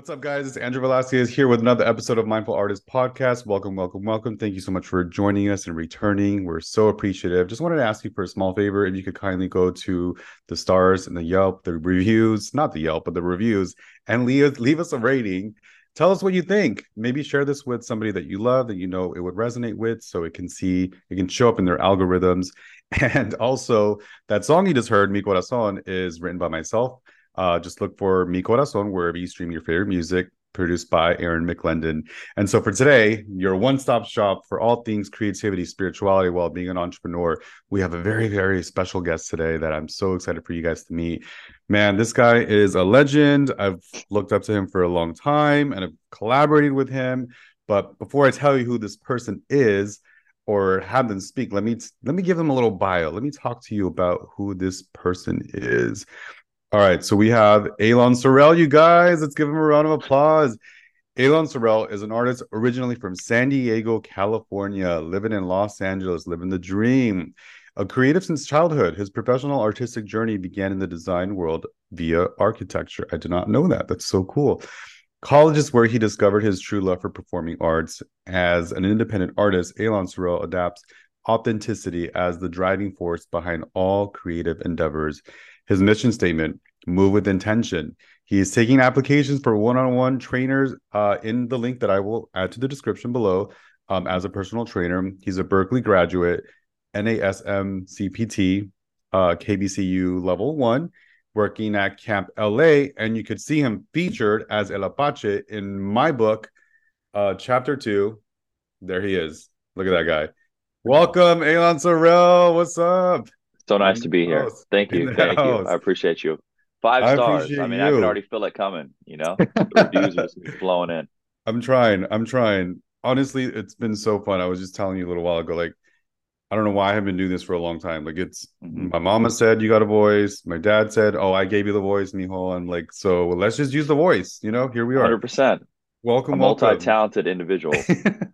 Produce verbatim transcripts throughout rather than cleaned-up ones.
What's up, guys? It's Andrew Velasquez here with another episode of Mindful Artist Podcast. Welcome, welcome, welcome. Thank you so much for joining us and returning. We're so appreciative. Just wanted to ask you for a small favor. If you could kindly go to the stars and the Yelp, the reviews, not the Yelp, but the reviews, and leave, leave us a rating. Tell us what you think. Maybe share this with somebody that you love, that you know it would resonate with, so it can see, it can show up in their algorithms. And also, that song you just heard, Mi Corazón, is written by myself. Uh, just look for Mi Corazón wherever you stream your favorite music, produced by Aaron McLendon. And so for today, your one-stop shop for all things creativity, spirituality, while being an entrepreneur. We have a very, very special guest today that I'm so excited for you guys to meet. Man, this guy is a legend. I've looked up to him for a long time and I've collaborated with him. But before I tell you who this person is, or have them speak, let me let me give them a little bio. Let me talk to you about who this person is. All right, so we have Alon Sorel, you guys. Let's give him a round of applause. Alon Sorel is an artist originally from San Diego, California, living in Los Angeles, living the dream. A creative since childhood, his professional artistic journey began in the design world via architecture. I did not know that. That's so cool. College is where he discovered his true love for performing arts. As an independent artist, Alon Sorel adapts authenticity as the driving force behind all creative endeavors. His mission statement, move with intention. He is taking applications for one-on-one trainers uh, in the link that I will add to the description below um, as a personal trainer. He's a Berkeley graduate, N A S M C P T, uh, K B C U level one, working at Camp L A. And you could see him featured as El Apache in my book, uh, chapter two. There he is. Look at that guy. Welcome, Alon Sorel. What's up? So nice to be here. Thank you. Thank you. I appreciate you. Five I stars. I appreciate mean, I can you. already feel it coming, you know? The reviews are just flowing in. I'm trying. I'm trying. Honestly, it's been so fun. I was just telling you a little while ago, like, I don't know why I have been doing this for a long time. Like, it's Mhm. my mama said you got a voice. My dad said, "Oh, I gave you the voice, mijo." I'm like, so let's just use the voice. You know, here we are. one hundred percent. A Welcome, welcome. multi-talented individual.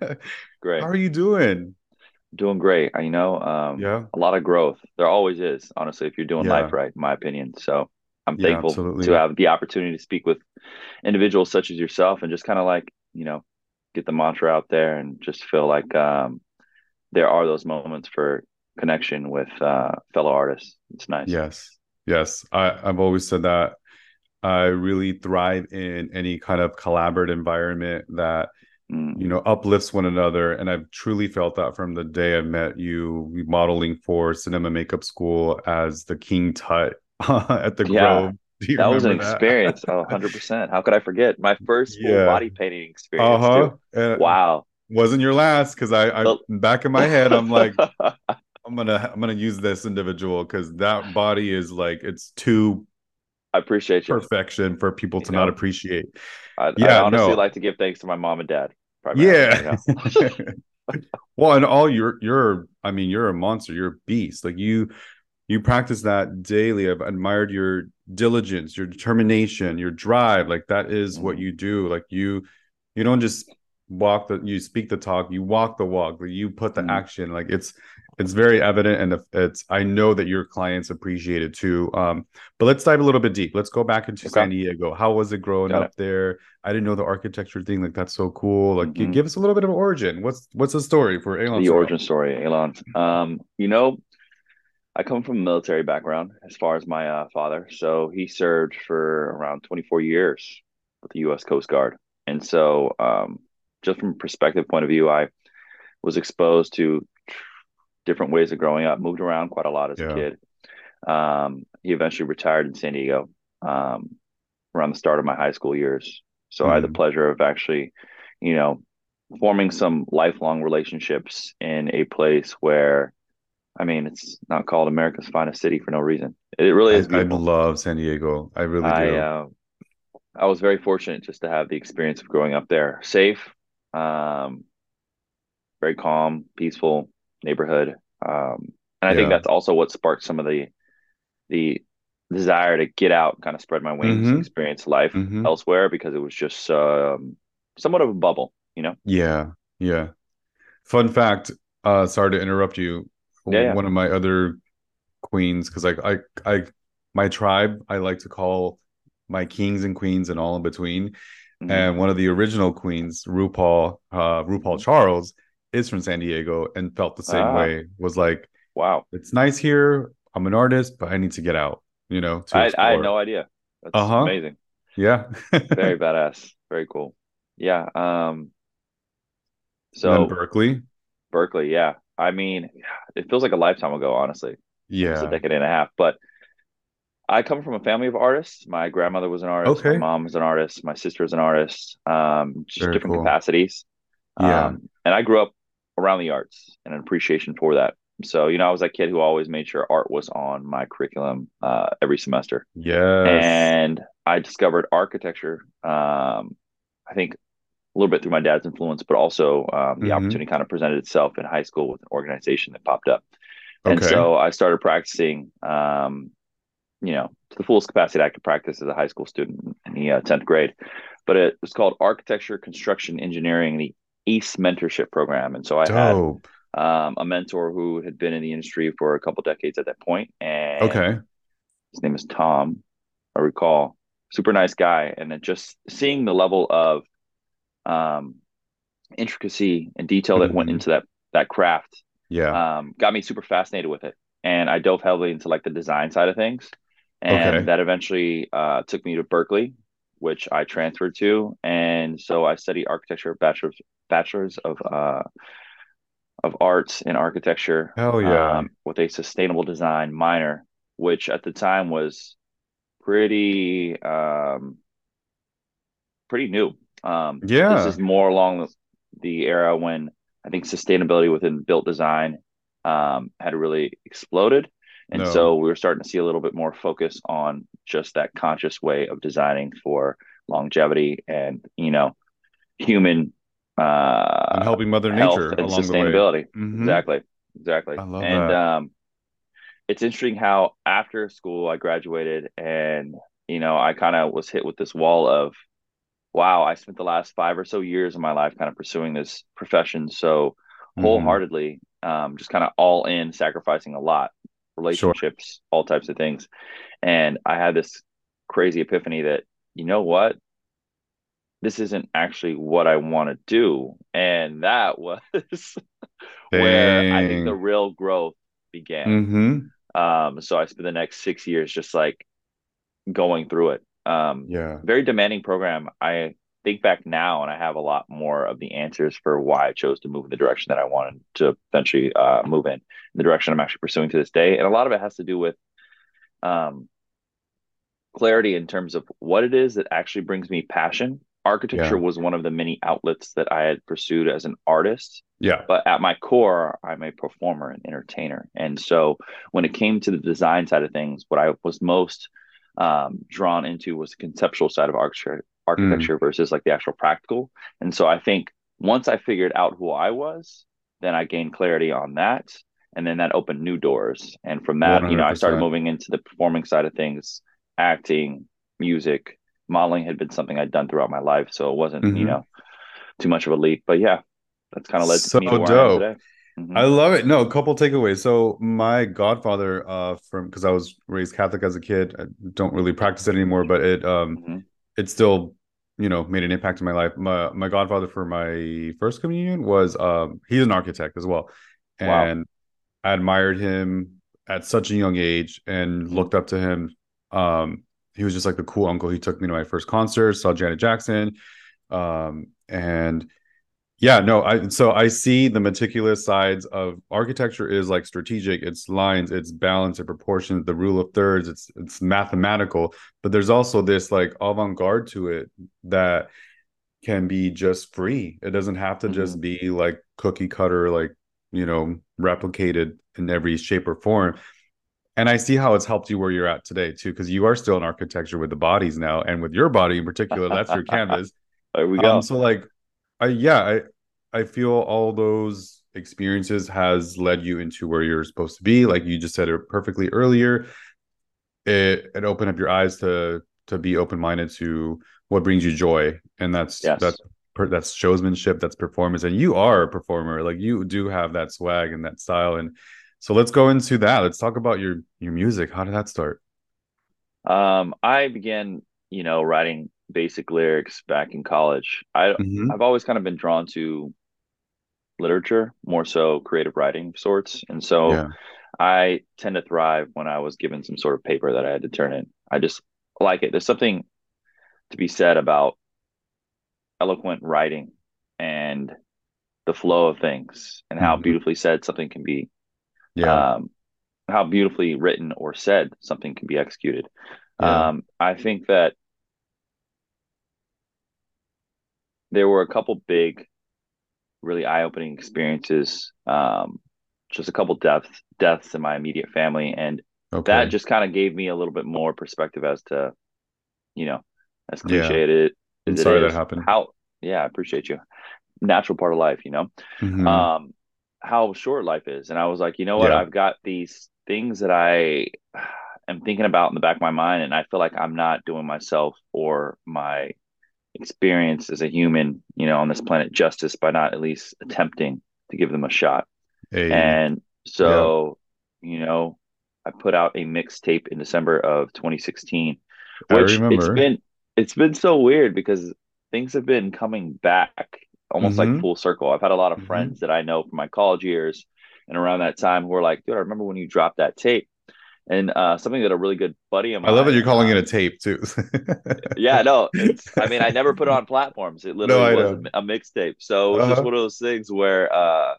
How Great. are you doing? Doing great. I, you know, um, Yeah, a lot of growth. There always is, honestly, if you're doing life yeah, right, in my opinion. So I'm yeah, thankful to absolutely. have the opportunity to speak with individuals such as yourself and just kind of like, you know, get the mantra out there and just feel like um, there are those moments for connection with uh, fellow artists. It's nice. Yes, yes. I, I've always said that I really thrive in any kind of collaborative environment that, Mm. you know, uplifts one another. And I've truly felt that from the day I met you modeling for Cinema Makeup School as the King Tut at the Yeah, Grove. Do you that was an remember that? experience. Oh, one hundred percent. How could I forget? My first full Yeah. body painting experience Uh-huh. too. Uh, Wow. wasn't your last, because I, I The- back in my head, I'm like, I'm gonna I'm gonna use this individual because that body is like it's too I appreciate you. perfection for people You to not know, appreciate. I'd, I'd Yeah, honestly no. like to give thanks to my mom and dad primarily, Yeah. you know. Well, and all you're you're I mean, you're a monster, you're a beast. Like you you practice that daily. I've admired your diligence, your determination, your drive. Like that is what Mhm. you do. Like you you don't just walk the you speak the talk, you walk the walk. Like you put the Mhm. action. Like it's it's very evident, and it's I know that your clients appreciate it too. Um, but let's dive a little bit deep. Let's go back into Okay, San Diego. How was it growing got it. up there? I didn't know the architecture thing. Like that's so cool. Like Hmm. give us a little bit of origin. What's what's the story for Alon The Sorrell? origin story, Elon. Um, you know, I come from a military background as far as my uh, father. So he served for around twenty-four years with the U S Coast Guard. And so, um, just from a perspective point of view, I was exposed to different ways of growing up, moved around quite a lot as a Yeah. kid. Um, he eventually retired in San Diego um, around the start of my high school years. So I had the Mm. pleasure of actually, you know, forming some lifelong relationships in a place where, I mean, it's not called America's finest city for no reason. It really I is I beautiful. love San Diego. I really I do. uh, I was very fortunate just to have the experience of growing up there, safe, um, very calm, peaceful neighborhood, um, and I think Yeah. that's also what sparked some of the the desire to get out, kind of spread my wings and Mm-hmm. experience life Mm-hmm. elsewhere because it was just um, somewhat of a bubble, you know? Yeah. Yeah. Fun fact, uh, sorry to interrupt you. Yeah, yeah. One of my other queens, because like I I my tribe, I like to call my kings and queens and all in between. Hmm. and one of the original queens, RuPaul, uh, RuPaul Hmm. Charles, is from San Diego and felt the same Ah, way. Was like, wow. it's nice here. I'm an artist, but I need to get out, you know, to I I had explore. no idea. Uh That's huh. amazing. Yeah. Very And badass. Very cool. Yeah. Um, then so Berkeley. Berkeley, yeah. I mean, it feels like a lifetime ago, honestly, almost a Yeah. decade and a half. But I come from a family of artists. My grandmother was an artist. My Okay. mom was an artist. My sister is an artist. Um, just Very different cool. capacities. Yeah. Um, and I grew up around the arts and an appreciation for that. So, you know, I was that kid who always made sure art was on my curriculum uh, every semester. Yes. And I discovered architecture. Um, I think a little bit through my dad's influence, but also um, the Hmm. opportunity kind of presented itself in high school with an organization that popped up. And Okay. so I started practicing, um, you know, to the fullest capacity I could practice as a high school student in the uh, tenth grade. But it was called Architecture, Construction, Engineering, the ACE Mentorship Program. And so I had Dope. um, a mentor who had been in the industry for a couple decades at that point, and Okay. his name is Tom, I recall. Super nice guy. And then just seeing the level of um, intricacy and detail that went Hmm. into that that craft Yeah. um, got me super fascinated with it. And I dove heavily into like the design side of things, and Okay. that eventually uh, took me to Berkeley, which I transferred to. And so I studied architecture, bachelor's bachelor's of uh, of arts in architecture Hell yeah. um, with a sustainable design minor, which at the time was pretty um, pretty new. Um, this is Yeah. more along the, the era when I think sustainability within built design um, had really exploded. And No. so we were starting to see a little bit more focus on just that conscious way of designing for longevity and, you know, human And uh, helping Mother health Nature and along the way. sustainability. Hmm. Exactly. Exactly. I love And that. um, it's interesting how after school I graduated and, you know, I kind of was hit with this wall of, wow, I spent the last five or so years of my life kind of pursuing this profession so Hmm. wholeheartedly, um, just kind of all in, sacrificing a lot, Sure. relationships, all types of things. And I had this crazy epiphany that, you know what? This isn't actually what I want to do. And that was where I think the Dang. real growth began. Hmm. Um, so I spent the next six years just like going through it. Um, Yeah. very demanding program. I think back now and I have a lot more of the answers for why I chose to move in the direction that I wanted to eventually uh, move in, the direction I'm actually pursuing to this day. And a lot of it has to do with um, clarity in terms of what it is that actually brings me passion. Architecture Yeah. was one of the many outlets that I had pursued as an artist. Yeah. But at my core, I'm a performer and entertainer. And so when it came to the design side of things, what I was most um, drawn into was the conceptual side of architecture, Mm. architecture versus like the actual practical. And so I think once I figured out who I was, then I gained clarity on that. And then that opened new doors. And from that, you know, I started one hundred percent. moving into the performing side of things, acting, music, modeling had been something I'd done throughout my life. So it wasn't, you Hmm. know, too much of a leap. But yeah, that's kind of led So me to where I am dope. today. Hmm. I love it. No, a couple takeaways. So my godfather, uh, from because I was raised Catholic as a kid, I don't really practice it anymore, but it um Hmm. it still, you know, made an impact in my life. My my godfather for my first communion was um he's an architect as well. Wow. And I admired him at such a young age and Hmm. looked up to him. Um, he was just like the cool uncle. He took me to my first concert, saw Janet Jackson. Um, and yeah, no, I so I see the meticulous sides of architecture is like strategic, it's lines, it's balance, it proportions, the rule of thirds, it's it's mathematical, but there's also this like avant-garde to it that can be just free. It doesn't have to Hmm. just be like cookie cutter, like, you know, replicated in every shape or form. And I see how it's helped you where you're at today too, because you are still in architecture with the bodies now, and with your body in particular, that's your canvas. There we Um, go. so like I yeah, I I feel all those experiences has led you into where you're supposed to be. Like you just said it perfectly earlier. It it opened up your eyes to to be open-minded to what brings you joy. And that's that's Yes. that's showsmanship, that's performance. And you are a performer. Like you do have that swag and that style. And so let's go into that. Let's talk about your your music. How did that start? Um, I began, you know, writing basic lyrics back in college. I Hmm. I've always kind of been drawn to literature, more so creative writing of sorts. And so Yeah. I tend to thrive when I was given some sort of paper that I had to turn in. I just like it. There's something to be said about eloquent writing and the flow of things and how Hmm. beautifully said something can be, Yeah. um, how beautifully written or said something can be executed. Yeah. Um, I think that there were a couple big, really eye-opening experiences. Um, just a couple deaths deaths in my immediate family, and that Okay. just kind of gave me a little bit more perspective as to, you know, as Yeah. cliche it is, I'm as it sorry that is, happened. how, yeah, I appreciate you. Natural part of life, you know, Hmm. um, how short life is. And I was like, you know what? Yeah. I've got these things that I am thinking about in the back of my mind, and I feel like I'm not doing myself or my experience as a human, you know, on this planet justice by not at least attempting to give them a shot. A. And Yeah. so, you know, I put out a mixtape in December of twenty sixteen, I which it's remember. been it's been so weird because things have been coming back almost like Hmm. full circle. I've had a lot of Hmm. friends that I know from my college years and around that time who were like, dude, I remember when you dropped that tape. And uh, something that a really good buddy of I love that you're mine, calling it a um, tape too. yeah, no, it's, I mean, I never put it on platforms. It No, literally I was a, know. a mixtape. So it was just Uh-huh. one of those things where uh,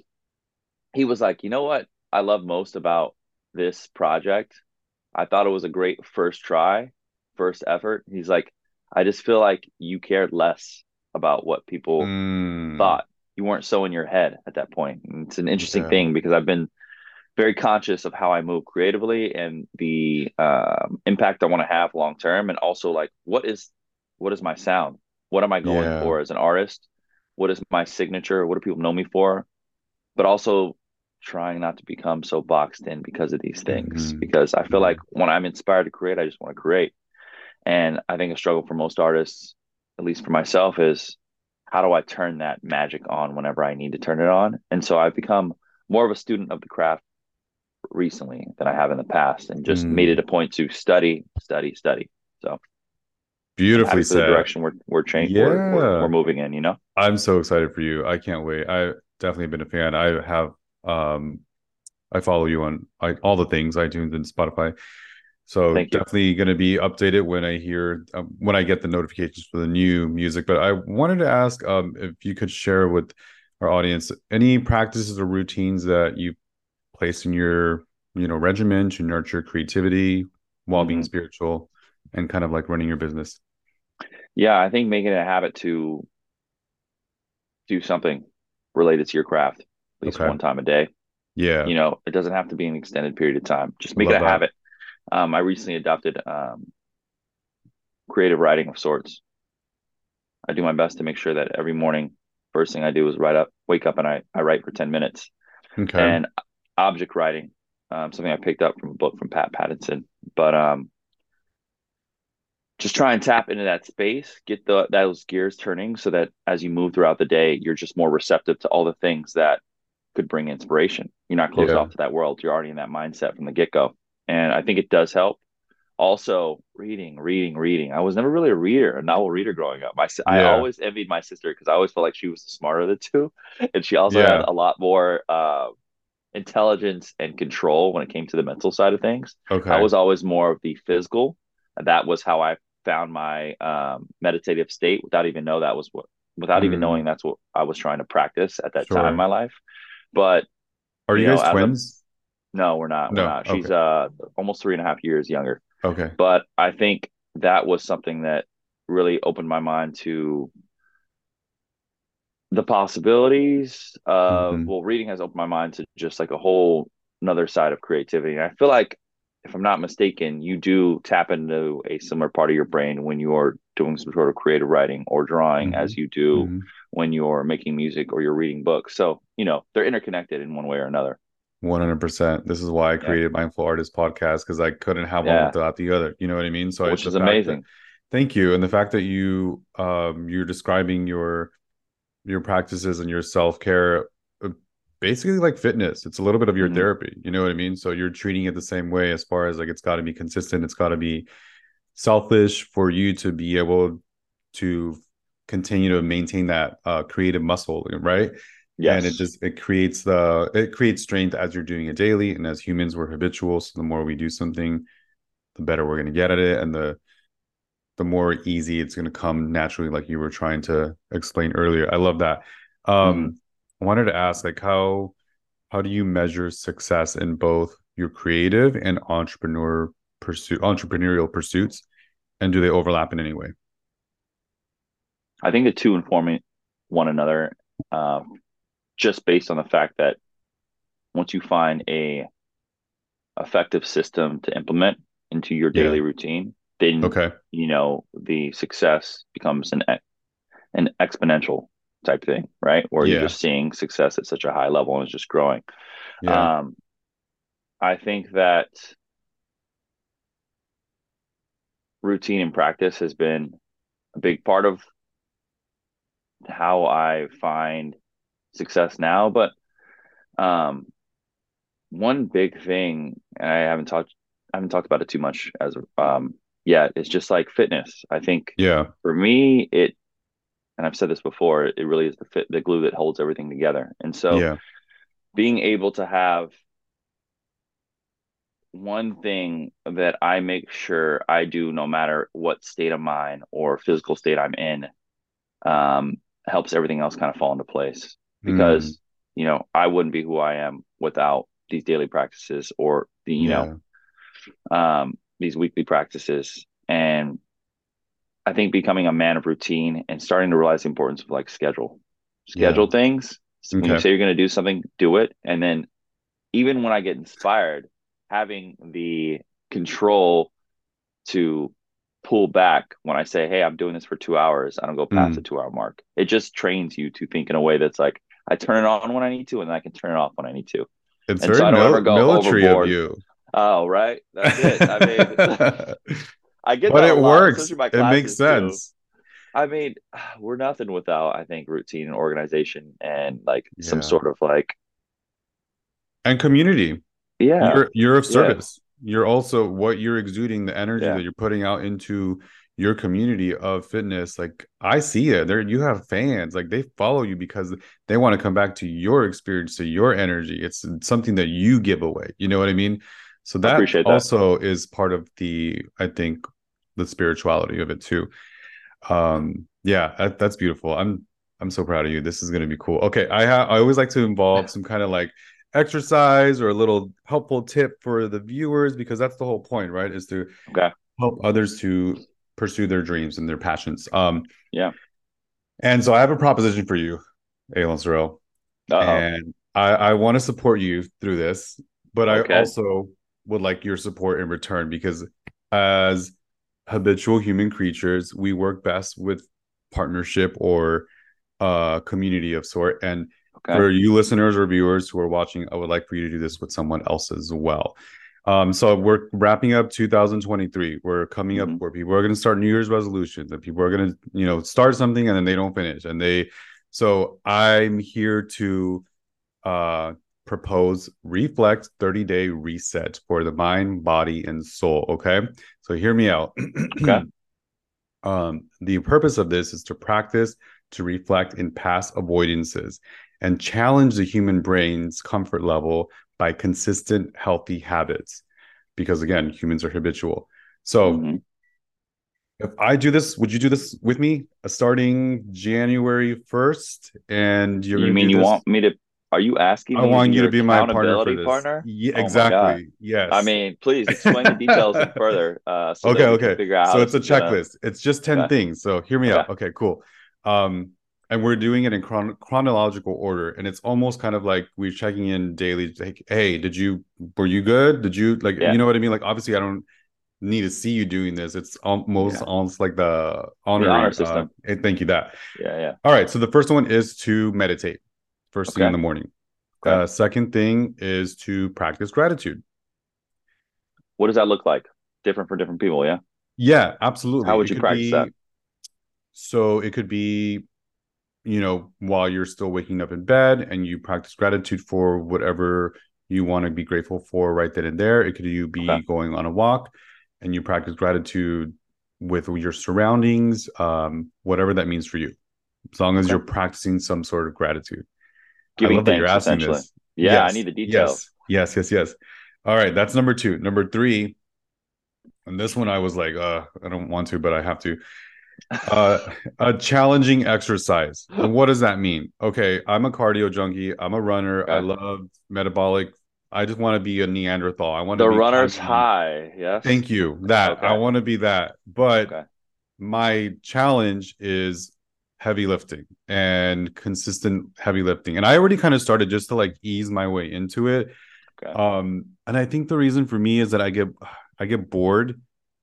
he was like, you know what I love most about this project? I thought it was a great first try, first effort. He's like, I just feel like you cared less about what people Mm, thought. You weren't so in your head at that point. And it's an interesting yeah. thing because I've been very conscious of how I move creatively and the um, impact I want to have long term, and also like what is what is my sound? What am I going Yeah. for as an artist? What is my signature? What do people know me for? But also trying not to become so boxed in because of these things. Hmm. Because I feel like Hmm. when I'm inspired to create, I just want to create. And I think a struggle for most artists, at least for myself, is how do I turn that magic on whenever I need to turn it on? And so I've become more of a student of the craft recently than I have in the past, and just made it Mm. a point to study, study, study. So I'm Beautifully happy for the said. direction we're we're cha- we're we're we're Yeah. moving in. You know, I'm so excited for you. I can't wait. I definitely been a fan. I have um I follow you on I, all the things, iTunes and Spotify. So thank you. definitely going to be updated when I hear um, when I get the notifications for the new music. But I wanted to ask um, if you could share with our audience any practices or routines that you place in your you know regimen to nurture creativity while being Hmm. spiritual and kind of like running your business. Yeah, I think making it a habit to do something related to your craft at least Okay. one time a day. Yeah. You know, it doesn't have to be an extended period of time. Just I make it love a that. habit. Um, I recently adopted um, creative writing of sorts. I do my best to make sure that every morning, first thing I do is write up, wake up, and I I write for ten minutes. Okay. And object writing, um, something I picked up from a book from Pat Pattinson. But um, just try and tap into that space, get the those gears turning, so that as you move throughout the day, you're just more receptive to all the things that could bring inspiration. You're not closed Yeah. off to that world. You're already in that mindset from the get go, and I think it does help. Also, reading, reading, reading. I was never really a reader, a novel reader growing up. I I Yeah. always envied my sister because I always felt like she was the smarter of the two, and she also had Yeah. a lot more uh, intelligence and control when it came to the mental side of things. I Okay. was always more of the physical. That was how I found my um, meditative state without even know that was what without even knowing Mm, that's what I was trying to practice at that time in sure. my life. But Are you you know, guys as a twins? no, we're not. We're No. not. Okay. She's uh almost three and a half years younger. Okay. But I think that was something that really opened my mind to the possibilities of, Hmm. well, reading has opened my mind to just like a whole another side of creativity. And I feel like, if I'm not mistaken, you do tap into a similar part of your brain when you're doing some sort of creative writing or drawing Hmm. as you do Hmm. when you're making music or you're reading books. So, you know, they're interconnected in one way or another. one hundred percent. This is why I Yeah. created Mindful Artist podcast because I couldn't have one Yeah. without the other. You know what I mean? So I, Which the is fact that amazing. thank you, and the fact that you um you're describing your your practices and your self-care uh, basically like fitness. It's a little bit of your Hmm. therapy. You know what I mean? So you're treating it the same way as far as like it's got to be consistent. It's got to be selfish for you to be able to continue to maintain that uh, creative muscle, right? And it Yes. just it creates the it creates strength as you're doing it daily. And as humans, we're habitual. So the more we do something, the better we're going to get at it, and the the more easy it's going to come naturally, like you were trying to explain earlier. I love that. Hmm. Um, I wanted to ask, like, how how do you measure success in both your creative and entrepreneur pursuit entrepreneurial pursuits, and do they overlap in any way? I think the two inform one another, uh, just based on the fact that once you find a effective system to implement into your Yeah. daily routine, then Okay. you know the success becomes an an exponential type thing, right? Where you're Yeah. just seeing success at such a high level and it's just growing. Yeah. Um, I think that routine and practice has been a big part of how I find success now. But um, one big thing, and I haven't talked, I haven't talked about it too much as um, yet. It's just like fitness. I think Yeah. for me, it, and I've said this before, it really is the fit, the glue that holds everything together. And so, Yeah. being able to have one thing that I make sure I do, no matter what state of mind or physical state I'm in, um, helps everything else kind of fall into place. Mm, Because, you know, I wouldn't be who I am without these daily practices or the, you know, yeah. um, these weekly practices. And I think becoming a man of routine and starting to realize the importance of like schedule, Yeah. schedule things. When you Okay. say you're going to do something, do it. And then even when I get inspired, having the control to pull back when I say, hey, I'm doing this for two hours. I don't go past the Mm. two hour mark. It just trains you to think in a way that's like, I turn it on when I need to, and then I can turn it off when I need to. It's And so very I don't ever mil- go military of overboard. you. Oh, right. That's it. I mean, I get But that a it lot, works. especially my It makes classes too. sense. I mean, we're nothing without, I think, routine and organization and like some Yeah. sort of like, And community. yeah, You're you're of yes, service. You're also what you're exuding, the energy yeah, that you're putting out into your community of fitness. Like I see it. There you have fans. Like they follow you because they want to come back to your experience, to your energy. It's something that you give away. You know what I mean? So I that appreciate that. also is part of the, I think, the spirituality of it too. Um, yeah, that, that's beautiful. I'm I'm so proud of you. This is gonna be cool. Okay, I ha- I always like to involve some kind of like exercise or a little helpful tip for the viewers because that's the whole point, right? Is to Okay. help others to pursue their dreams and their passions. Um, Yeah. and so I have a proposition for you, Alan Sorrell, Uh-oh. and I I want to support you through this, but I Okay. also would like your support in return because as habitual human creatures, we work best with partnership or uh community of sort. And Okay. for you listeners or viewers who are watching, I would like for you to do this with someone else as well. Um, so we're wrapping up two thousand twenty-three. We're coming up Hmm. where people are going to start New Year's resolutions, and people are going to, you know, start something and then they don't finish. And they, so I'm here to uh propose reflect thirty day reset for the mind, body, and soul. Okay. So hear me out. Okay. Um, the purpose of this is to practice to reflect in past avoidances and challenge the human brain's comfort level by consistent, healthy habits. Because again, humans are habitual. So Hmm. if I do this, would you do this with me uh, starting January first? And you're You going to mean do you this. want me to, are you asking I me to be want you your to be my partner for accountability this. partner? Yeah, Oh my God. exactly. I Yes. mean, please explain the details and further uh, so Okay, that we can okay. figure out how So this it's a is gonna, checklist. It's just ten okay. things. So hear me Okay. out. Okay, cool. Um, and we're doing it in chron chronological order. And it's almost kind of like we're checking in daily. Like, hey, did you, were you good? Did you, like, you Yeah. know what I mean? Like, obviously, I don't need to see you doing this. It's almost, Yeah. almost like the The honor honorary, uh, system. hey, thank you, that. Yeah. Yeah. All right. So the first one is to meditate first thing in Okay. the morning. Okay. Uh, second thing is to practice gratitude. What does that look like? Different for different people. Yeah. Yeah, How absolutely. would It you could practice that? be, so it could be you know, while you're still waking up in bed and you practice gratitude for whatever you want to be grateful for right then and there. It could you Okay. be going on a walk and you practice gratitude, with your surroundings, um, whatever that means for you, as long as Okay. you're practicing some sort of gratitude. I Giving love that you're thanks, asking essentially. this. Yeah, I Yes, need the details. yes, yes, yes, yes. All right, that's number two. Number three, and this one I was like, uh, I don't want to, but I have to. Uh, a challenging exercise. And what does that mean? Okay, I'm a cardio junkie. I'm a runner. I Okay. love metabolic. I just want to be a Neanderthal. I want to The be runner's Kylie. high. Yes. Thank you. That I Okay. want to be that. But Okay. my challenge is heavy lifting and consistent heavy lifting. And I already kind of started just to like ease my way into it. Okay. Um, and I think the reason for me is that I get I get bored.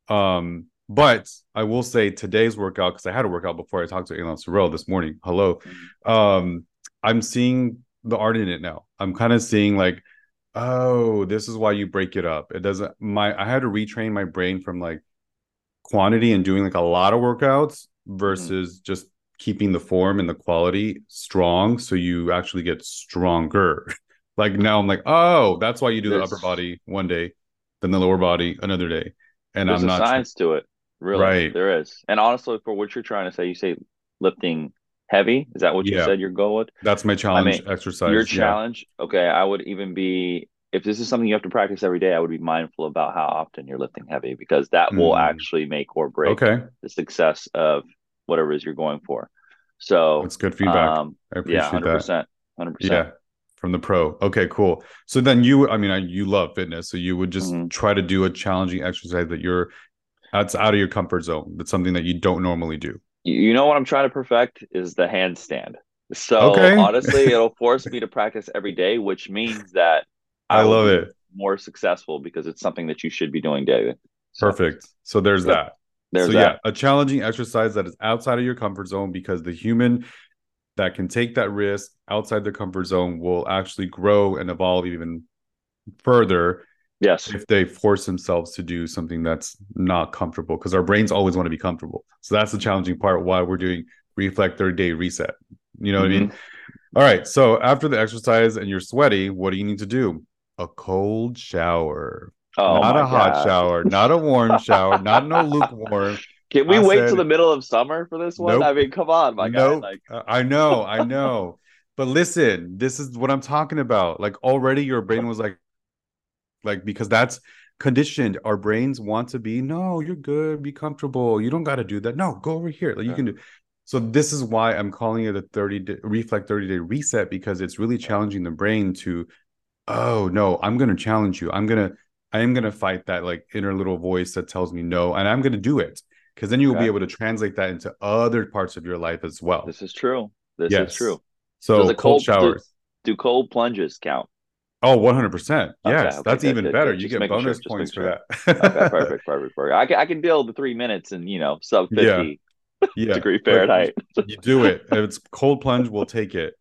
Um, but I will say today's workout, because I had a workout before I talked to Elon Sorrell this morning. Hello. Mhm. Um, I'm seeing the art in it now. I'm kind of seeing like, oh, this is why you break it up. It doesn't my I had to retrain my brain from like quantity and doing like a lot of workouts Mhm. versus just keeping the form and the quality strong so you actually get stronger. Like now I'm like, oh, that's why you do the upper There's body one day, then the lower body another day. And there's I'm a not tr- science to it, really. right. There is. And honestly, for what you're trying to say, you say lifting heavy. Is that what you Yeah. said you're going with? That's my I challenge mean, your exercise. Yeah. challenge, okay, I would even be, if this is something you have to practice every day, I would be mindful about how often you're lifting heavy because that will Mm, actually make or break okay. the success of whatever it is you're going for. So, That's good feedback. um, I yeah, appreciate that. one hundred percent. one hundred percent. Yeah. From the pro. Okay, cool. So then you, I mean, I, you love fitness. So you would just Mm-hmm. try to do a challenging exercise that you're that's out of your comfort zone. That's something that you don't normally do. You know what I'm trying to perfect is the handstand. So Okay. honestly, it'll force me to practice every day, which means that I I will love be it. more successful because it's something that you should be doing daily. So Perfect. So there's yep, that. So there's yeah, that. a challenging exercise that is outside of your comfort zone because the human that can take that risk outside their comfort zone will actually grow and evolve even further Yes. if they force themselves to do something that's not comfortable because our brains always want to be comfortable. So that's the challenging part why we're doing reflect thirty day reset. You know what I mean? Mm-hmm. All right. So after the exercise and you're sweaty, what do you need to do? A cold shower, Oh not my a hot gosh. shower, not a warm shower, not no lukewarm. Can we I wait till said, the middle of summer for this one? I nope, mean, come on, my guy. nope. Like, Uh, I know, I know. But listen, this is what I'm talking about. Like already your brain was like, like because that's conditioned. Our brains want to be, no, you're good, be comfortable. You don't got to do that. No, go over here. Like you okay, can do. So this is why I'm calling it a thirty day reflect thirty day reset because it's really yeah, challenging the brain to, oh no, I'm going to challenge you. I'm going to I am going to fight that like inner little voice that tells me no and I'm going to do it because then you will be okay. able to translate that into other parts of your life as well. This is true. This is Yes. true. Does So a cold cold do, showers. do cold plunges count? Oh, one hundred percent. Okay, Yes. okay, That's good, even good, better. good. You Just get making sure. bonus Just points making for sure. Okay, that. perfect, perfect, perfect. I can I can deal the three minutes and you know sub Yeah. fifty Yeah, degree but Fahrenheit. you do it. If it's cold plunge, we'll take it.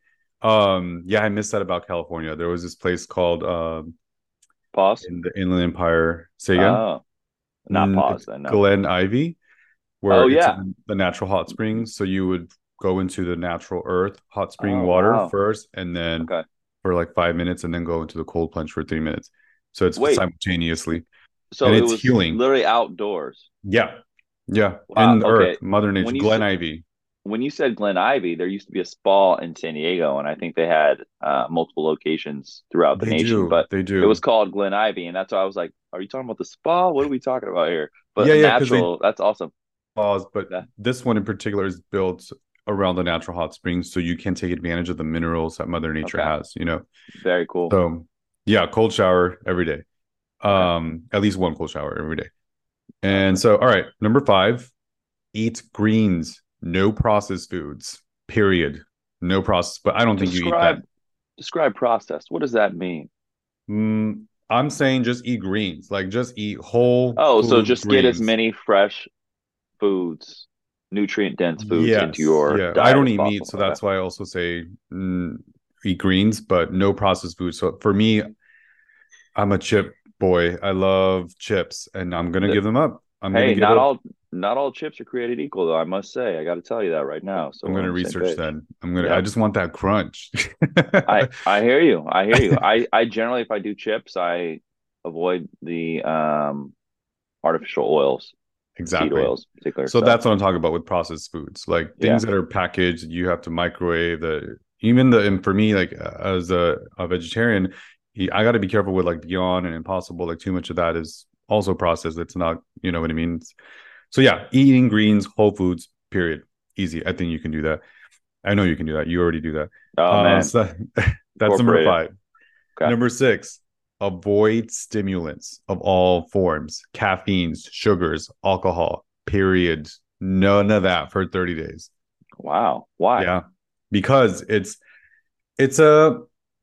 Um, yeah, I missed that about California. There was this place called um Pause. in the Inland Empire. Say again. Oh, not Mm, pause it's then. No. Glen Ivy, where Oh it's yeah. in the natural hot springs. So you would go into the natural earth hot spring Oh water wow. first, and then Okay. for like five minutes, and then go into the cold plunge for three minutes. So it's Wait. simultaneously, and So it it's was healing. literally outdoors. Yeah, yeah, Wow. in the earth, Okay. Mother Nature, When you Glen said Ivy. when you said Glen Ivy, there used to be a spa in San Diego, and I think they had uh, multiple locations throughout the They nation. do, But they it was do. called Glen Ivy, and that's why I was like, "Are you talking about the spa? What are we talking about here?" Yeah, But yeah, because they natural, that's awesome. pause, but Yeah. this one in particular is built around the natural hot springs, so you can take advantage of the minerals that Mother Nature Okay. has, you know. Very cool. So yeah, cold shower every day. Okay. Um, at least one cold shower every day. And Okay. so, all right, number five, eat greens, no processed foods, period. No process, but I don't think you eat that. Describe describe processed. What does that mean? Mm, I'm saying just eat greens, like just eat whole Oh, so food just get as greens. many fresh foods, nutrient dense foods into Yes, your yeah. I diet don't as eat meat, possible. so Okay. that's why I also say mm, eat greens, but no processed food. So for me, I'm a chip boy. I love chips, and I'm gonna The, give them up. I'm gonna hey, get not a. all not all chips are created equal, though. I must say, I got to tell you that right now. So I'm we're on gonna the same research page. that. I'm gonna. I Yeah, just want that crunch. I I hear you. I hear you. I I generally, if I do chips, I avoid the um artificial oils. seed Exactly. oils in particular. So So that's what I'm talking about with processed foods, like yeah. things that are packaged. You have to microwave the even the and for me, like as a, a vegetarian, I got to be careful with like Beyond and Impossible. Like too much of that is also processed. It's not, you know what I mean. So yeah, eating greens, whole foods. Period. Easy. I think you can do that. I know you can do that. You already do that. Oh Uh, man, so that's number incorporate it. five. Okay. Number six, avoid stimulants of all forms, caffeines, sugars, alcohol, period. None of that for thirty days. Wow. Why? Yeah. Because it's it's a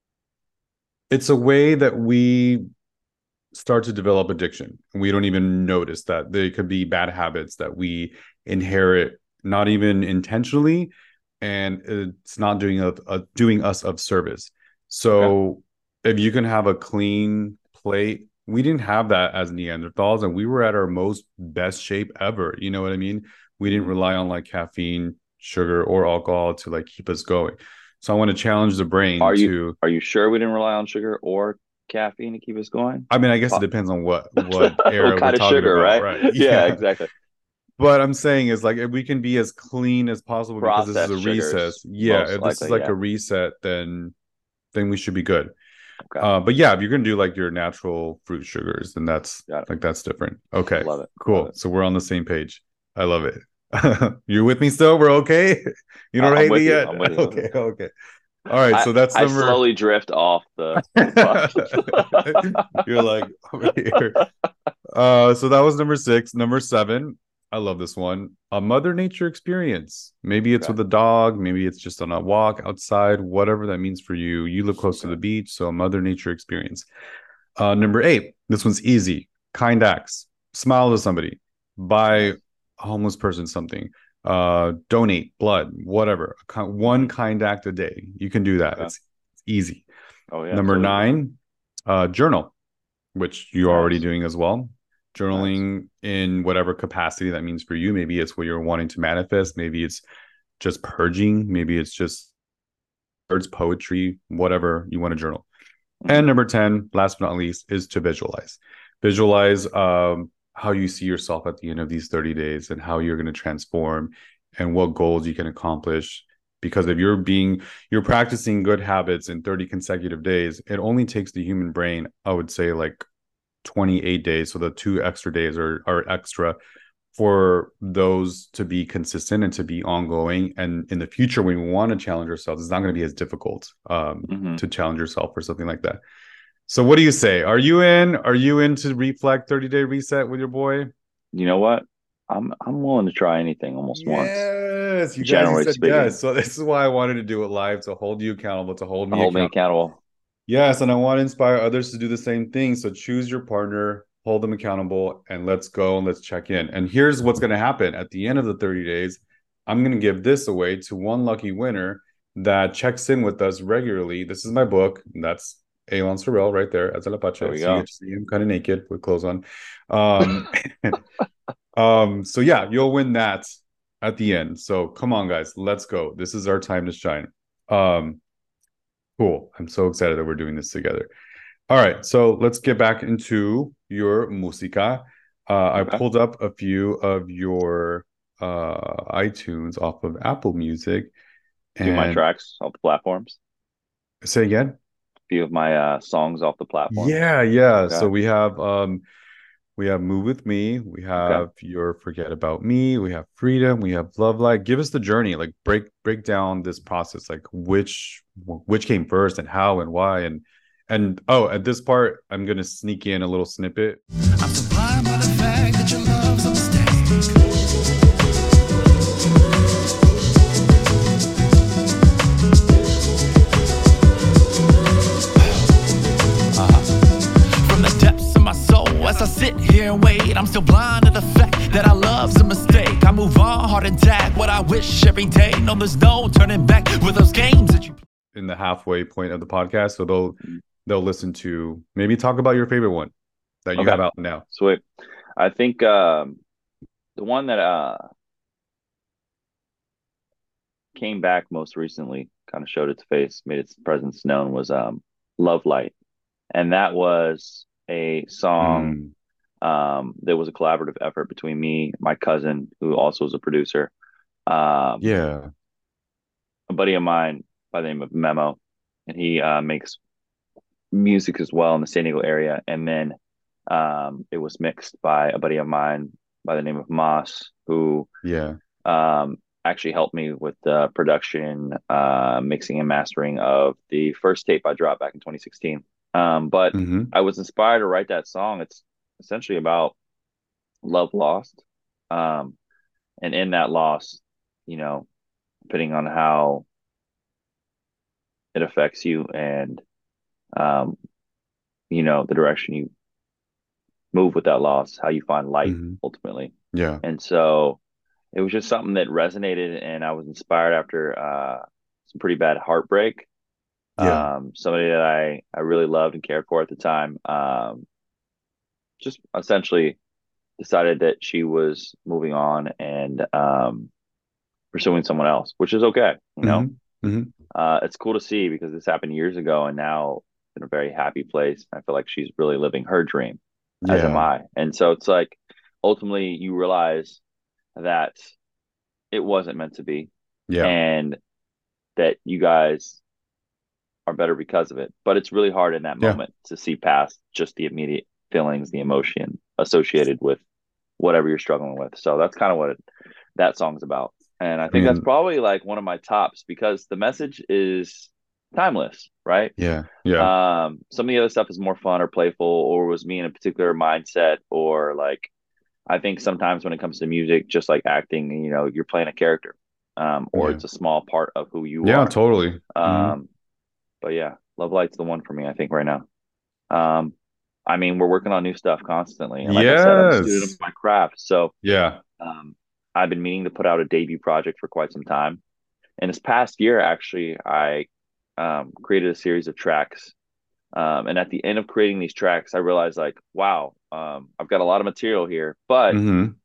it's a way that we start to develop addiction. We don't even notice that they could be bad habits that we inherit, not even intentionally, and it's not doing a, a doing us of service. Okay. So if you can have a clean plate, we didn't have that as Neanderthals, and we were at our most best shape ever. You know what I mean? We didn't rely on like caffeine, sugar, or alcohol to like keep us going. So I want to challenge the brain Are you to. are you sure we didn't rely on sugar or caffeine to keep us going? I mean, I guess it Po- depends on what what era what we're kind of talking sugar, about, right? right? Yeah, Yeah. exactly. But I'm saying is like if we can be as clean as possible because this is a Processed sugars, recess. Yeah, most if this is likely. like Yeah. a reset, then then we should be good. Okay. Uh, but yeah, if you're gonna do like your natural fruit sugars, then that's Got it. like that's different. Okay, Love it. Love cool. it. So we're on the same page. I love it. You're with me still? We're okay. You I- don't I'm hate me with you. yet? I'm with you. Okay, okay. All right. I So that's I number. slowly drift off the the bus. You're like over here. Uh, so that was number six. Number seven, I love this one. A Mother Nature experience. Maybe it's Okay. with a dog, maybe it's just on a walk outside, whatever that means for you. You live close to the Okay. beach, so a Mother Nature experience. Uh, number eight, this one's easy. Kind acts. Smile to somebody. Buy Nice. a homeless person something. Uh, donate blood, whatever. One kind act a day. You can do that. Okay. It's, it's easy. Oh yeah, Number so easy. nine, uh, journal, which you're already Nice. doing as well. Nice. Journaling in whatever capacity that means for you. Maybe it's what you're wanting to manifest. Maybe it's just purging. Maybe it's just words, poetry, whatever you want to journal. And Mhm. number ten, last but not least, is to visualize. Visualize um, how you see yourself at the end of these thirty days and how you're going to transform and what goals you can accomplish. Because if you're being, you're practicing good habits in thirty consecutive days, it only takes the human brain, I would say, like twenty-eight days. So the two extra days are, are extra for those to be consistent and to be ongoing. And in the future, when we want to challenge ourselves, it's not going to be as difficult um, Mhm. to challenge yourself or something like that. So what do you say? Are you in? Are you in to reflect thirty day reset with your boy? You know what? I'm I'm willing to try anything almost once, Yes, you guys, you generally said speaking. yes. So this is why I wanted to do it live to hold you accountable, to hold me Hold me accountable. accountable. Yes, and I want to inspire others to do the same thing. So choose your partner, hold them accountable, and let's go and let's check in. And here's what's going to happen at the end of the thirty days. I'm going to give this away to one lucky winner that checks in with us regularly. This is my book. That's Elon Sorrell right there as a There Lapache. we So you go. get to see him kind of naked with clothes on. Um, um, so yeah, you'll win that at the end. So come on, guys, let's go. This is our time to shine. Um, cool. I'm so excited that we're doing this together. All right, so let's get back into your música. Uh, I Okay. pulled up a few of your uh, iTunes off of Apple Music, A few of my and tracks off the platforms. say again. A few of my uh, songs off the platforms. Yeah, yeah. So Okay. we have um, we have Move With Me, we Okay. have Your Forget About Me, we have Freedom, we have Love Light. Give us the journey, like break break down this process, like which which came first and how and why and and oh, at this part, I'm gonna sneak in a little snippet. I'm sublime by the fact that your love's a mistake. From the depths of my soul, as I sit here and wait, I'm still blind to the fact that our love's a mistake. I move on, heart attack, what I wish every day. No, there's no turning back with those games that you. In the halfway point of the podcast, so they'll they'll listen to maybe talk about your favorite one that you Okay. have out now. Sweet. I think um, the one that uh, came back most recently, kind of showed its face, made its presence known, was um, Love Light. And that was a song Mm. Um, there was a collaborative effort between me, my cousin, who also is a producer, um, Yeah. a buddy of mine by the name of Memo, and he uh, makes music as well in the San Diego area. And then um, it was mixed by a buddy of mine by the name of Moss, who Yeah. um, actually helped me with the production, uh, mixing and mastering of the first tape I dropped back in twenty sixteen. Um, but Mm-hmm. I was inspired to write that song. It's essentially about love lost. Um, and in that loss, you know, depending on how it affects you and, um, you know, the direction you move with that loss, how you find light Mm-hmm. ultimately. Yeah. And so it was just something that resonated, and I was inspired after uh, some pretty bad heartbreak. Yeah. Um, somebody that I, I really loved and cared for at the time, um, just essentially decided that she was moving on and um, pursuing someone else, which is okay. You know, Mm-hmm. Mm-hmm. uh, it's cool to see because this happened years ago, and now in a very happy place. I feel like she's really living her dream, as am Yeah. I. And so it's like ultimately you realize that it wasn't meant to be, Yeah. and that you guys are better because of it. But it's really hard in that Yeah. moment to see past just the immediate feelings, the emotion associated with whatever you're struggling with. So that's kind of what it, that song's about. And I I think that's mean, probably like one of my tops because the message is timeless, right? yeah. Yeah. Um, some of the other stuff is more fun or playful, or was me in a particular mindset, or like I think sometimes when it comes to music, just like acting, you know, you're playing a character, um, or Yeah. it's a small part of who you Yeah, are. totally. Mm-hmm. Um, but yeah, Love Light's the one for me, I think, right now. Um, I mean, we're working on new stuff constantly. And like I said, I'm a student of Yes. my craft. So Yeah. um, I've been meaning to put out a debut project for quite some time. And this past year, actually, I um, created a series of tracks. Um, and at the end of creating these tracks, I realized, like, wow, um, I've got a lot of material here, but Mm-hmm.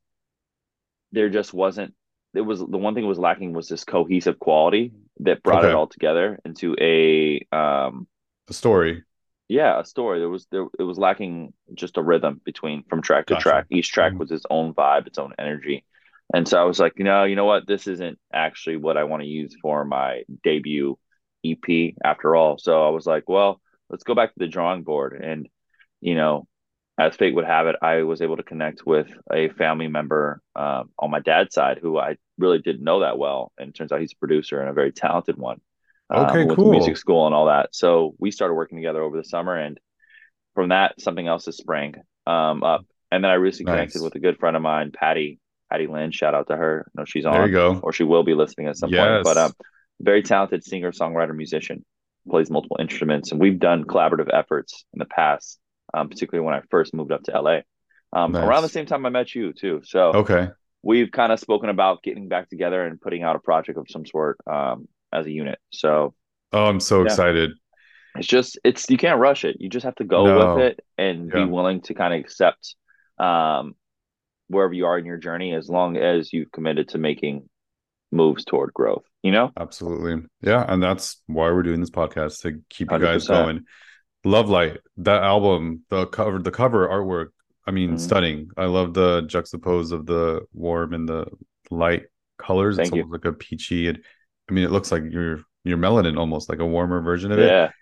there just wasn't. It was the one thing that was lacking was this cohesive quality that brought it Okay. all together into a um, The story. yeah, a story. There was there it was lacking just a rhythm between from track to track. Gotcha. Each track Mhm. was its own vibe, its own energy. And so I was like, you know, you know what? This isn't actually what I want to use for my debut E P after all. So I was like, well, let's go back to the drawing board. And, you know, as fate would have it, I was able to connect with a family member um, on my dad's side who I really didn't know that well. And it turns out he's a producer and a very talented one, um, Okay, who went to music cool. school and all that. So we started working together over the summer, and from that, something else has sprang um, up. And then I recently connected Nice. with a good friend of mine, Patty, Patty Lynn. Shout out to her. I know she's There you on, go. or she will be listening at some point. But um, Yes. very talented singer, songwriter, musician, plays multiple instruments, and we've done collaborative efforts in the past, um, particularly when I first moved up to L A. Um, around the Nice. same time I met you too. So Okay. we've kind of spoken about getting back together and putting out a project of some sort um, as a unit. So Oh, I'm so yeah, excited. it's just it's you can't rush it. You just have to go with No. it and be Yeah, willing to kind of accept um, wherever you are in your journey, as long as you've committed to making moves toward growth. You know, absolutely. Yeah, and that's why we're doing this podcast to keep you hundred guys percent. going. Love Light, that album, the cover, the cover artwork. I mean, Mhm. stunning. I love the juxtapose of the warm and the light colors. It's Thank you. almost like a peachy. And I mean, it looks like your your melanin, almost like a warmer version of it. Yeah,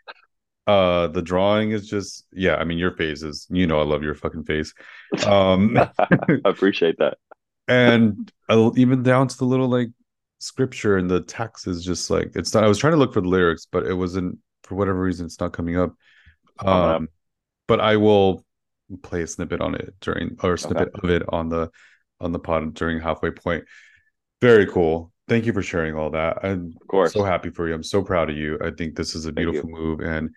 Uh, the drawing is just, yeah. I mean, your face is, you know, I love your fucking face. Um, I appreciate that. and uh, even down to the little like scripture and the text is just like it's not. I was trying to look for the lyrics, but it wasn't for whatever reason. It's not coming up. Coming up. Um, but I will play a snippet on it during or a Okay, snippet of it on the on the pod during halfway point. Very cool. Thank you for sharing all that. I'm of so course. happy for you. I'm so proud of you. I think this is a Thank you. beautiful move, and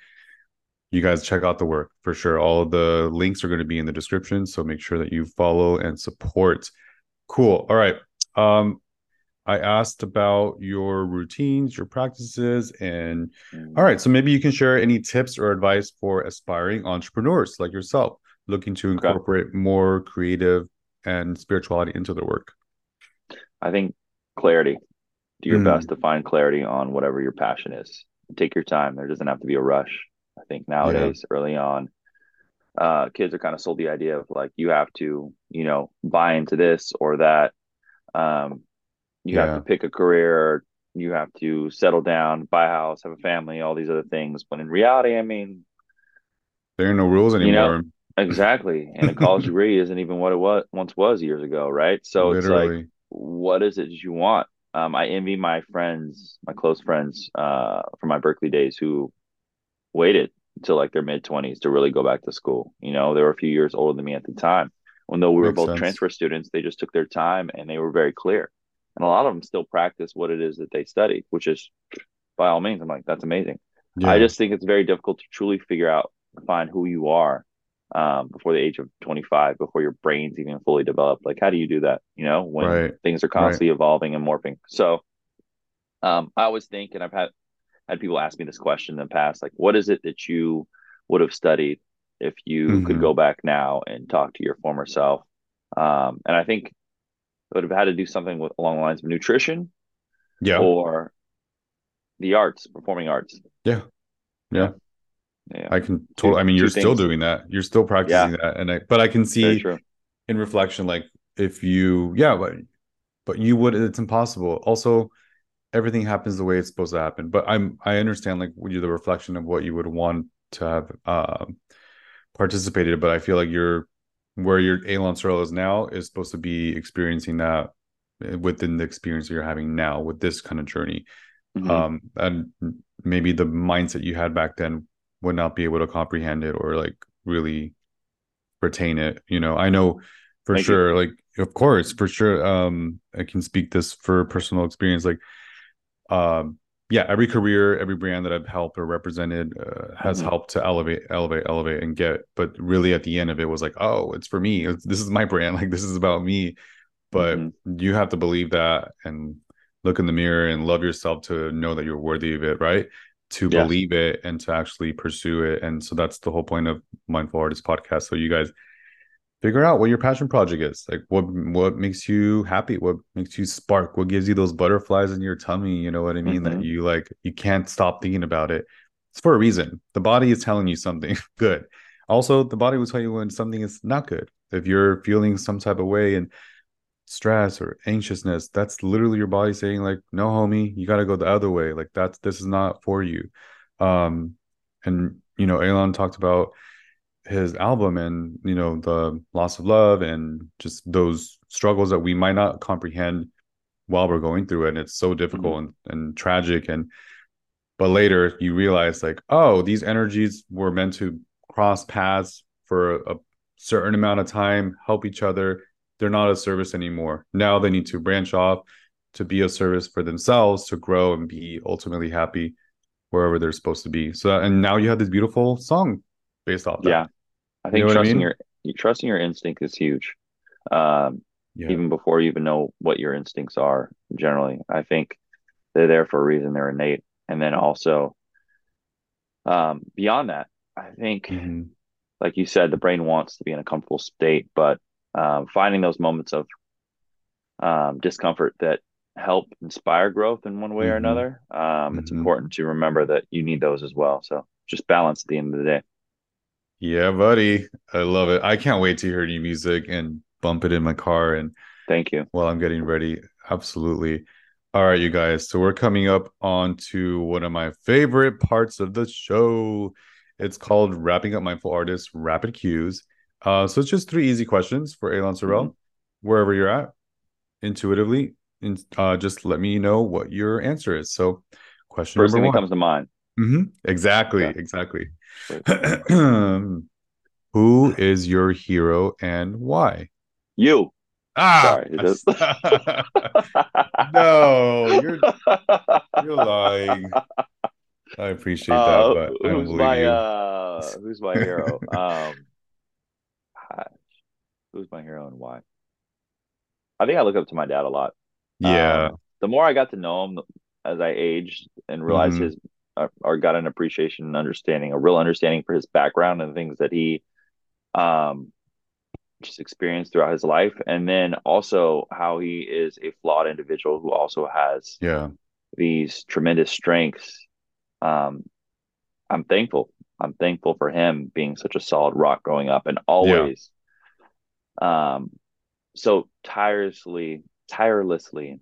you guys check out the work for sure. All of the links are going to be in the description, so make sure that you follow and support. Cool. All right. Um, I asked about your routines, your practices, and all Mm, right. So maybe you can share any tips or advice for aspiring entrepreneurs like yourself looking to okay. incorporate more creative and spirituality into their work. I think clarity. Do your best Mm, to find clarity on whatever your passion is. Take your time. There doesn't have to be a rush. I think yeah. nowadays, early on, uh, kids are kind of sold the idea of like you have to, you know, buy into this or that. Um, you have to Yeah. pick a career, you have to settle down, buy a house, have a family, all these other things. But in reality, I mean, There ain't no rules you know, anymore. exactly. And a college degree isn't even what it was once was years ago, right? So it's like, Literally. what is it that you want? Um, I envy my friends, my close friends, uh, from my Berkeley days who waited until like their mid twenties to really go back to school. You know, they were a few years older than me at the time. When though we were Makes both sense. transfer students, they just took their time and they were very clear. And a lot of them still practice what it is that they studied, which is by all means, I'm like, that's amazing. I Yeah. just think it's very difficult to truly figure out, find who you are um, before the age of twenty-five, before your brain's even fully developed. Like, how do you do that? You know, when Right. things are Right. constantly evolving and morphing. So um, I always think, and I've had had people ask me this question in the past, like, what is it that you would have studied if you could Hmm. go back now and talk to your former self? Um, and I think it would have had to do something with along the lines of nutrition Yeah. or the arts, performing arts. Yeah. Yeah, Yeah. yeah, I can two totally, I mean, you're two still things. doing that. You're still Yeah, practicing that. And I, but I can very see true. in reflection, like if you, yeah, but, but you would, it's impossible. Also, everything happens the way it's supposed to happen. But I'm, I understand like you, the reflection of what you would want to have uh, participated. But I feel like you're, where your Elon Searle is now is supposed to be experiencing that within the experience you're having now with this kind of journey. Hmm. Um, and maybe the mindset you had back then would not be able to comprehend it or like really retain it. You know, I know for Thank you. sure, like of course, for sure. Um, I can speak this for personal experience. Like, um, yeah, every career, every brand that I've helped or represented uh, has Hmm. helped to elevate, elevate, elevate, and get. But really, at the end of it, was like, oh, it's for me. It's, this is my brand. Like, this is about me. But Hmm. you have to believe that and look in the mirror and love yourself to know that you're worthy of it, right? To Yes. believe it and to actually pursue it. And so that's the whole point of Mindful Artist podcast. So you guys figure out what your passion project is. Like what what makes you happy, what makes you spark, what gives you those butterflies in your tummy, you know what I mean? That Hmm. you like you can't stop thinking about it. It's for a reason. The body is telling you something good. Also, the body will tell you when something is not good. If you're feeling some type of way and stress or anxiousness, that's literally your body saying like, no homie, you got to go the other way. Like that's this is not for you. Um and you know, Elon talked about his album and you know the loss of love and just those struggles that we might not comprehend while we're going through it, and it's so Hmm. difficult and, and tragic. And but later you realize like, oh, these energies were meant to cross paths for a certain amount of time, help each other. They're not a service anymore. Now they need to branch off to be a service for themselves, to grow and be ultimately happy wherever they're supposed to be. So and now you have this beautiful song based off that. Yeah, I You know think what I trusting mean? your trusting your instinct is huge. Um, Yeah. even before you even know what your instincts are, generally, I think they're there for a reason. They're innate, and then also um, beyond that, I think, Hmm. like you said, the brain wants to be in a comfortable state, but um, finding those moments of um, discomfort that help inspire growth in one way or Hmm. another, um, it's Hmm. important to remember that you need those as well. So just balance at the end of the day. Yeah, buddy. I love it. I can't wait to hear new music and bump it in my car and Thank you. while I'm getting ready. Absolutely. All right, you guys. So we're coming up on to one of my favorite parts of the show. It's called Wrapping Up Mindful Artists Rapid Cues. Uh, so it's just three easy questions for Elon Hmm. Sorrell. Wherever you're at, intuitively, in, uh, just let me know what your answer is. So, question First number thing that one. comes to mind. Hmm. Exactly, Okay. exactly. Sweet. Who is your hero and why? You. Ah, Sorry. It does. no, you're you're lying. I appreciate that, uh, but I don't who's believe my you. uh who's my hero? Um, who's my hero and why? I think I look up to my dad a lot. Yeah. Um, the more I got to know him as I aged and realized Hmm. his uh, or got an appreciation and understanding, a real understanding for his background and the things that he um just experienced throughout his life, and then also how he is a flawed individual who also has Yeah. these tremendous strengths. Um, I'm thankful. I'm thankful for him being such a solid rock growing up and always um so tirelessly tirelessly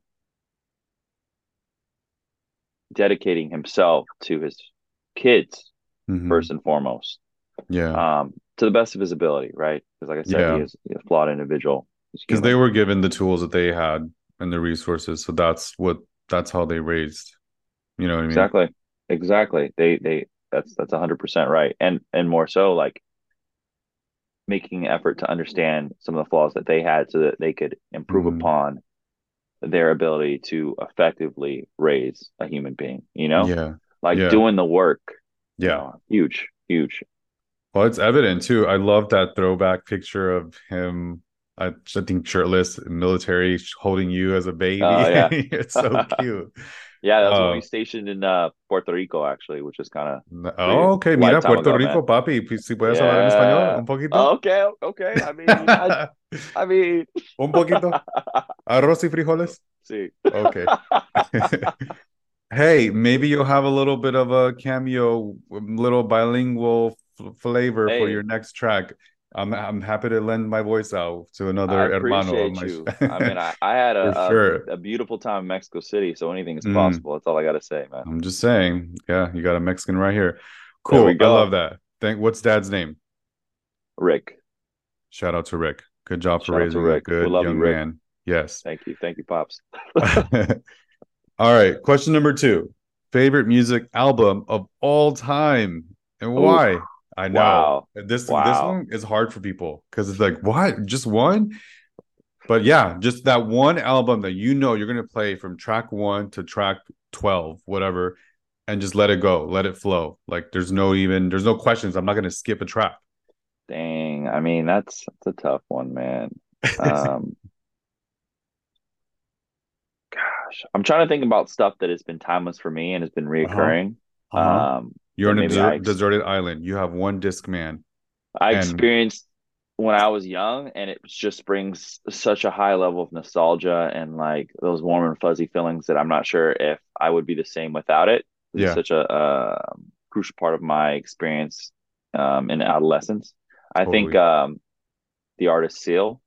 dedicating himself to his kids Mhm. first and foremost. Yeah. Um to the best of his ability, right? Because like I said, he Yeah. is a flawed individual. He's Because they human. were given the tools that they had and the resources. So that's what that's how they raised. You know what I mean? Exactly. Exactly. They they that's that's one hundred percent right. And and more so like making an effort to understand some of the flaws that they had so that they could improve Mhm. upon their ability to effectively raise a human being, you know? Yeah. Like Yeah. doing the work, you Yeah. know, huge, huge. Well, it's evident too. I love that throwback picture of him, I, I think shirtless, military, holding you as a Oh baby. yeah. It's so cute. Yeah, that was when Uh, we stationed in uh Puerto Rico actually, which is kind of pretty oh, ok, mira, lifetime Puerto ago, man. Rico, papi. Pues, si puedes hablar en español, Yeah. un poquito. Okay, okay. I mean, I I mean Un poquito. Arroz y frijoles. see. Okay. Hey, maybe you'll have a little bit of a cameo, little bilingual f- flavor for Hey, your next track. I'm I'm happy to lend my voice out to I another hermano of appreciate my you. I mean, I, I had for a, a sure. a beautiful time in Mexico City, so anything is Mm, possible. That's all I gotta say, man. I'm just saying. Yeah, you got a Mexican right here. There we Cool. I love go. that. Thank. What's Dad's name? Rick. Shout out to Rick. Good job for Shout out to raising a Rick. We good love you, young Rick. man. Yes. Thank you. Thank you, Pops. All right. Question number two. Favorite music album of all time and Ooh, why? I know wow. this this Wow. one is hard for people because it's like, what? Just one? But yeah, just that one album that you know you're gonna play from track one to track twelve, whatever, and just let it go, let it flow. Like there's no even there's no questions. I'm not gonna skip a track. Dang. I mean, that's that's a tough one, man. Um, gosh, I'm trying to think about stuff that has been timeless for me and has been Uh-huh. reoccurring. Uh-huh. Um, You're that on a maybe I desert, ex deserted island. You have one disc man. I And experienced when I was young, and it just brings such a high level of nostalgia and like those warm and fuzzy feelings that I'm not sure if I would be the same without it. It's yeah, such a, a crucial part of my experience um, in adolescence. I think totally. um, the artist Seal,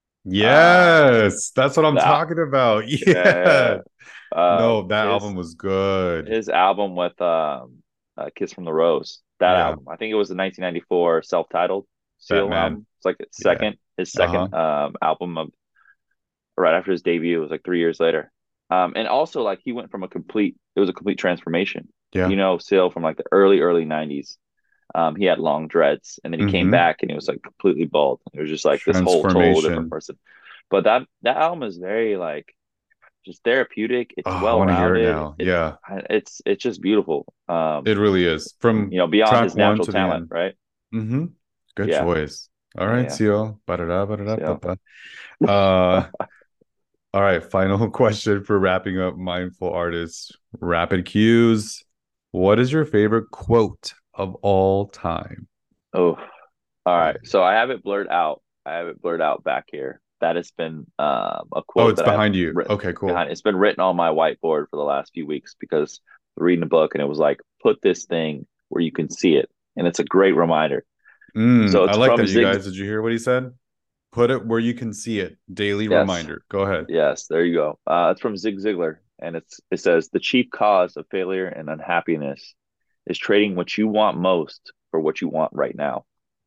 uh, Yes, that's what I'm that talking about. Yeah. yeah, um, No, that his album was good. his album with um, uh, "Kiss from the Rose." That Yeah, album, I think it was the nineteen ninety-four self-titled Seal Batman. album. It's like his Yeah. second his Uh-huh. second um, album of right after his debut. It was like three years later. Um, and also like he went from a complete it was a complete transformation. Yeah. You know, Seal from like the early early nineties. Um, he had long dreads, and then he came Mm-hmm. back and he was like completely bald. It was just like this whole total different Transformation. person. But that that album is very like just therapeutic. Oh, It's I well want to hear it rounded. now. It's Yeah, it's it's just beautiful. Um, it really is. From you know, beyond track his one natural to the talent, end. right? Mm-hmm. Good Yeah, choice. All right, yeah. Seal. Ba-da-da, ba-da-da, So ba-ba. Uh, all right, final question for wrapping up Mindful Artists. Rapid cues. What is your favorite quote of all time? oh, all Yeah. right. So I have it blurred out. I have it blurred out back here. That has been um, a Oh, quote it's that I've behind you. written Okay, cool. behind. It's been written on my whiteboard for the last few weeks because reading a book and it was like, put this thing where you can see it. And it's a great reminder. Mm, So I it's like from that, you Zig. guys. Did you hear what he said? Put it where you can see it. Daily Yes. reminder. Go ahead. Yes. There you go. Uh, it's from Zig Ziglar. And it's it says the chief cause of failure and unhappiness is trading what you want most for what you want right now.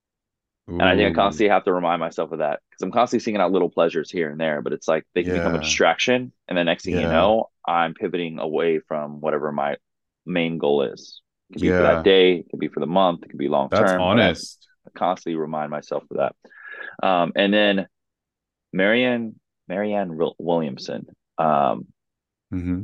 And I think I Ooh, constantly have to remind myself of that because I'm constantly seeking out little pleasures here and there, but it's like they can become a yeah, distraction. And the next thing you yeah, know, I'm pivoting away from whatever my main goal is. It could be for that yeah. day, it could be for the month, it could be long That's term, but I have to honest. constantly remind myself of that. Um, and then Marianne, Marianne Williamson, um, Mm-hmm.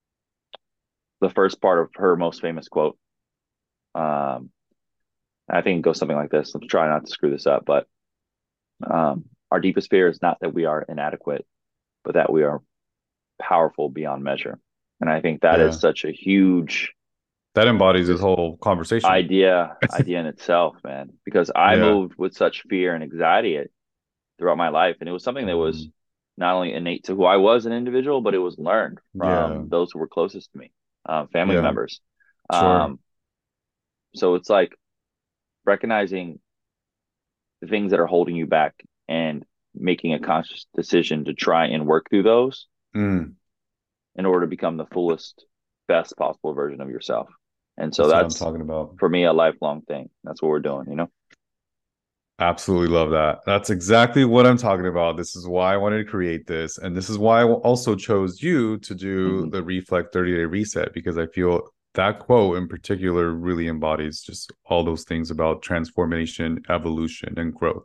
the first part of her most famous quote, um, I think it goes something like this. I'm trying not to screw this up, but um, our deepest fear is not that we are inadequate, but that we are powerful beyond measure. And I think that Yeah, is such a huge that embodies this just whole conversation. idea, idea in itself, man. Because I Yeah. moved with such fear and anxiety throughout my life, and it was something that was Mhm. not only innate to who I was an individual, but it was learned Yeah, from those who were closest to me, um, family yeah, members. sure. Um, so it's like recognizing the things that are holding you back and making a conscious decision to try and work through those Mm. in order to become the fullest, best possible version of yourself. And so That's what I'm that's, talking about. for me, a lifelong thing. That's what we're doing, you know? Absolutely love that. That's exactly what I'm talking about. This is why I wanted to create this. And this is why I also chose you to do Mhm. the Reflect thirty day reset, because I feel that quote in particular really embodies just all those things about transformation, evolution, and growth.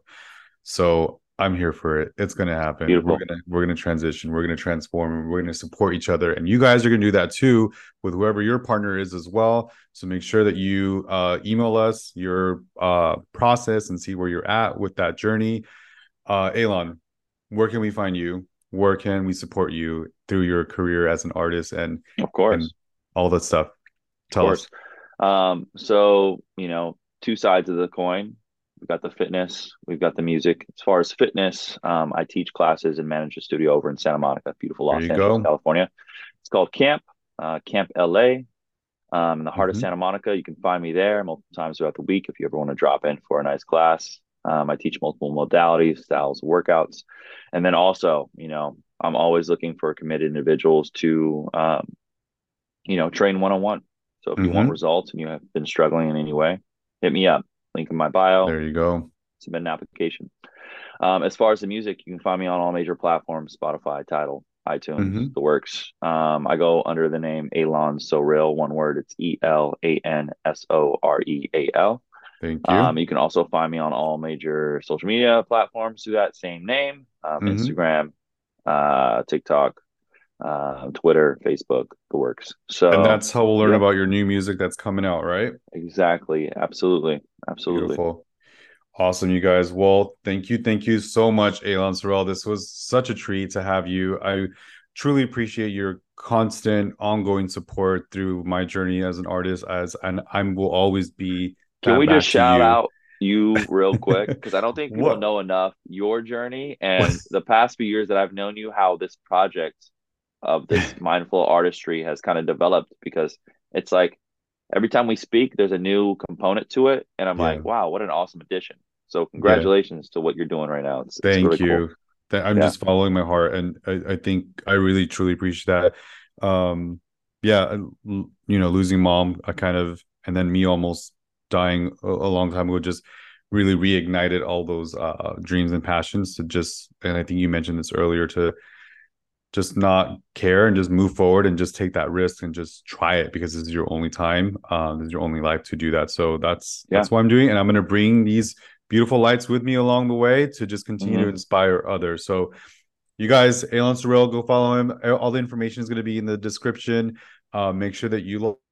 So I'm here for it. It's gonna happen. Beautiful. We're gonna we're gonna transition. We're gonna transform. We're gonna support each other, and you guys are gonna do that too with whoever your partner is as well. So make sure that you uh, email us your uh, process and see where you're at with that journey. Uh, Elan, where can we find you? Where can we support you through your career as an artist and Of course. and all that stuff? Tell Of course. us. Um, so, you know, two sides of the coin. We've got the fitness, we've got the music. As far as fitness, um, I teach classes and manage a studio over in Santa Monica, beautiful There Los you Angeles, go. California. It's called Camp, uh, Camp L A, um, in the heart of Mhm. Santa Monica. You can find me there multiple times throughout the week if you ever want to drop in for a nice class. Um, I teach multiple modalities, styles of workouts. And then also, you know, I'm always looking for committed individuals to, um, you know, train one-on-one. So if you want Mhm. results and you have been struggling in any way, hit me up. Link in my bio. There you go. Submit an application. Um, as far as the music, you can find me on all major platforms: Spotify, Tidal, iTunes, Mhm. the works. Um, I go under the name Elan Soreal, one word. It's E L A N S O R E A L. Thank you. Um, you can also find me on all major social media platforms through that same name: um, Mhm. Instagram, uh, TikTok, uh, Twitter, Facebook, the works. So, And that's how we'll learn yeah, about your new music that's coming out, right? exactly. Absolutely. Absolutely. Beautiful. Awesome, you guys. Well, thank you. Thank you so much, Elan Sorel. This was such a treat to have you. I truly appreciate your constant, ongoing support through my journey as an artist, as and I will always be Can that we just back to shout you. out you real quick? Because I don't think people What? know enough your journey and the past few years that I've known you, how this project of this mindful artistry has kind of developed. Because it's like every time we speak, there's a new component to it. And I'm Yeah. like, wow, what an awesome addition. So Yeah. congratulations to what you're doing right now. It's it's really Thank cool. you. Th- I'm Yeah. just following my heart, and I, I think I really truly appreciate that. Um, yeah, uh, l- you know, losing mom, I kind of, and then me almost dying a, a long time ago, just really reignited all those uh, dreams and passions to just, and I think you mentioned this earlier, to just not care and just move forward and just take that risk and just try it, because this is your only time. Um, this is your only life to do that. So that's Yeah. that's what I'm doing, and I'm going to bring these beautiful lights with me along the way to just continue to Mhm. inspire others. So you guys, Elan Sorel, go follow him. All the information is going to be in the description. Uh, make sure that you look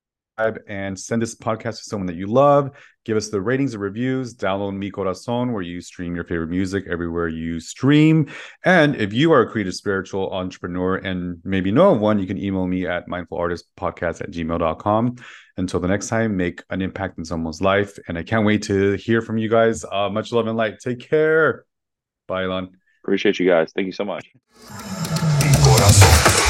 and send this podcast to someone that you love. Give us the ratings and reviews. Download Mi Corazon, where you stream your favorite music everywhere you stream. And if you are a creative spiritual entrepreneur and maybe know of one, you can email me at mindfulartistpodcast at gmail dot com. Until the next time, make an impact in someone's life. And I can't wait to hear from you guys. Uh, much love and light. Take care. Bye, Elan. Appreciate you guys. Thank you so much. Corazón.